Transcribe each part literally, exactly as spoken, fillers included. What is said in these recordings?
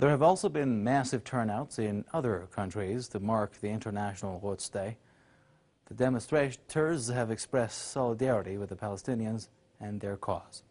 There have also been massive turnouts in other countries to mark the International Quds Day. The demonstrators have expressed solidarity with the Palestinians and their cause.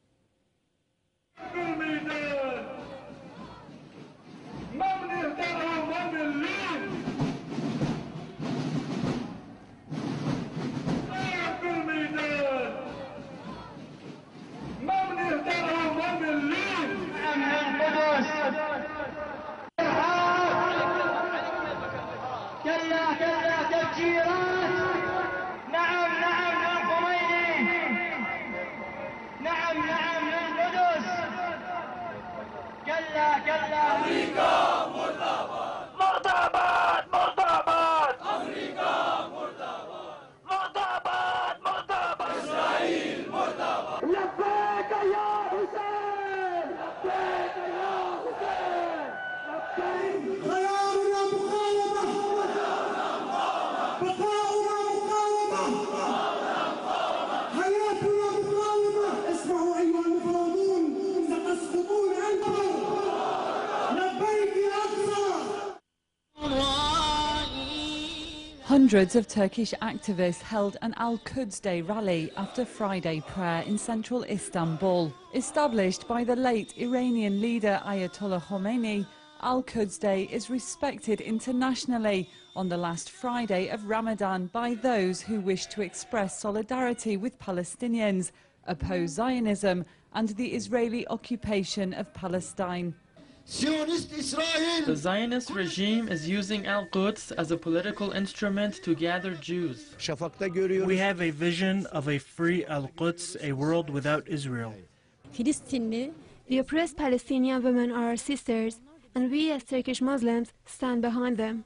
Hundreds of Turkish activists held an Al-Quds Day rally after Friday prayer in central Istanbul. Established by the late Iranian leader Ayatollah Khomeini, Al-Quds Day is respected internationally on the last Friday of Ramadan by those who wish to express solidarity with Palestinians, oppose Zionism and the Israeli occupation of Palestine. The Zionist regime is using Al-Quds as a political instrument to gather Jews. We have a vision of a free Al-Quds, a world without Israel. The oppressed Palestinian women are our sisters, and we as Turkish Muslims stand behind them.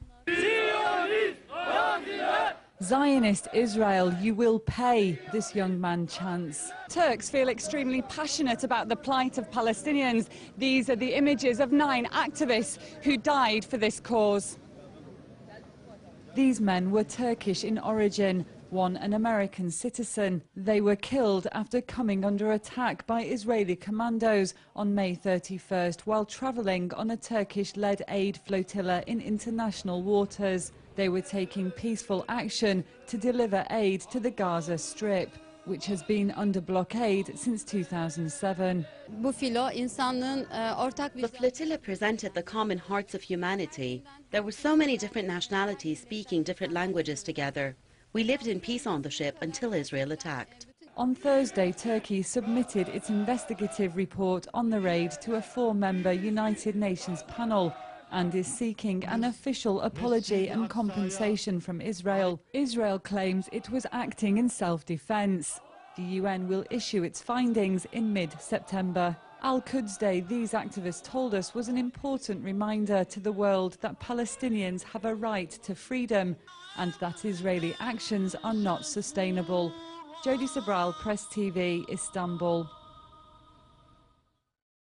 Zionist Israel, you will pay, this young man chants. Turks feel extremely passionate about the plight of Palestinians. These are the images of nine activists who died for this cause. These men were Turkish in origin, one an American citizen. They were killed after coming under attack by Israeli commandos on May thirty-first while travelling on a Turkish-led aid flotilla in international waters. They were taking peaceful action to deliver aid to the Gaza Strip, which has been under blockade since two thousand seven. The flotilla presented the common hearts of humanity. There were so many different nationalities speaking different languages together. We lived in peace on the ship until Israel attacked. On Thursday, Turkey submitted its investigative report on the raid to a four-member United Nations panel and is seeking an official apology and compensation from Israel. Israel claims it was acting in self-defense. The U N will issue its findings in mid-September. Al-Quds Day, these activists told us, was an important reminder to the world that Palestinians have a right to freedom and that Israeli actions are not sustainable. Jody Sobral, Press T V, Istanbul.